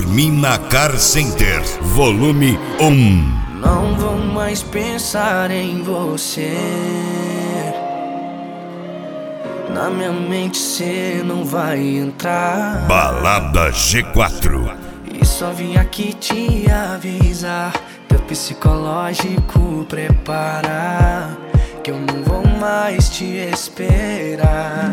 Mina Car Center, volume 1. Não vou mais pensar em você. Na minha mente cê não vai entrar. Balada G4. E só vim aqui te avisar, teu psicológico preparar, que eu não vou mais te esperar.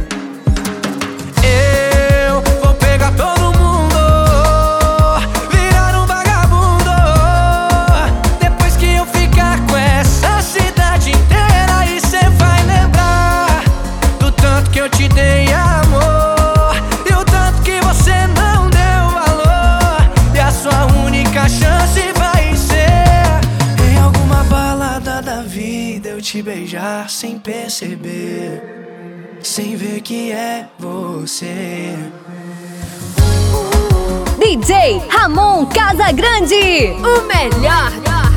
Eu vou pegar todo mundo, virar um vagabundo. Depois que eu ficar com essa cidade inteira, e cê vai lembrar do tanto que eu te dei amor, e o tanto que você não deu valor. E a sua única chance vai ser em alguma balada da vida eu te beijar sem perceber, sem ver que é você. DJ Ramon Casagrande, o melhor.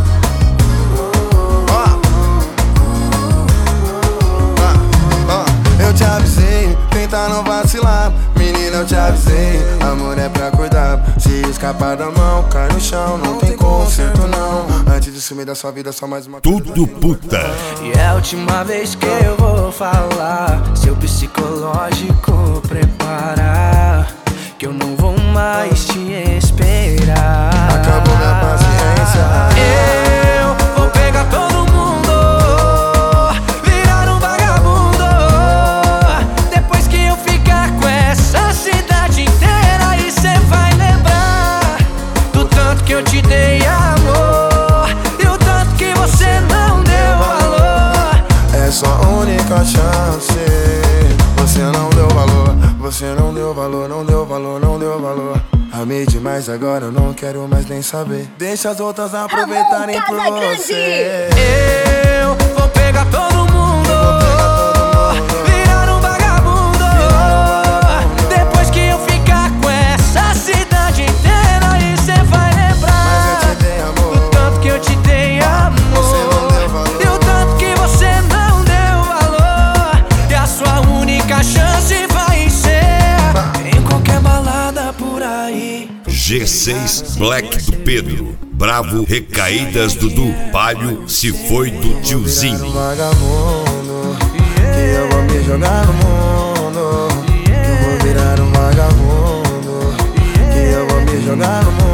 Eu te avisei, tenta não vacilar. Menina, eu te avisei, amor é pra cuidar. Se escapar da mão, cai no chão, não tem conserto não. Antes de sumir da sua vida, só mais uma Tudo puta. E é a última vez que eu vou falar, seu psicológico preparar, que eu não vou mais te esperar. Acabou minha paciência. Eu vou pegar todo mundo, virar um vagabundo. Depois que eu ficar com essa cidade inteira, e cê vai lembrar do tanto que eu te dei amor, e o tanto que você não deu valor. É sua única chance. Você não deu valor, você não deu valor, não deu valor, não deu valor. Amei demais, agora eu não quero mais nem saber. Deixa as outras aproveitarem por você. Eu vou pegar todo mundo, virar um vagabundo. Depois que eu ficar com essa cidade inteira, e cê vai lembrar Mas eu te dei amor, do tanto que eu te dei amor, você não deu valor, e o tanto que você não deu valor. E a sua única chance vai ser em qualquer balada por aí. G6 Black do Pedro. Bravo Recaídas Dudu. Palio Se Foi do Tiozinho. um vagabundo, que eu vou me jogar no mundo, que eu vou virar um vagabundo, que eu vou me jogar no mundo.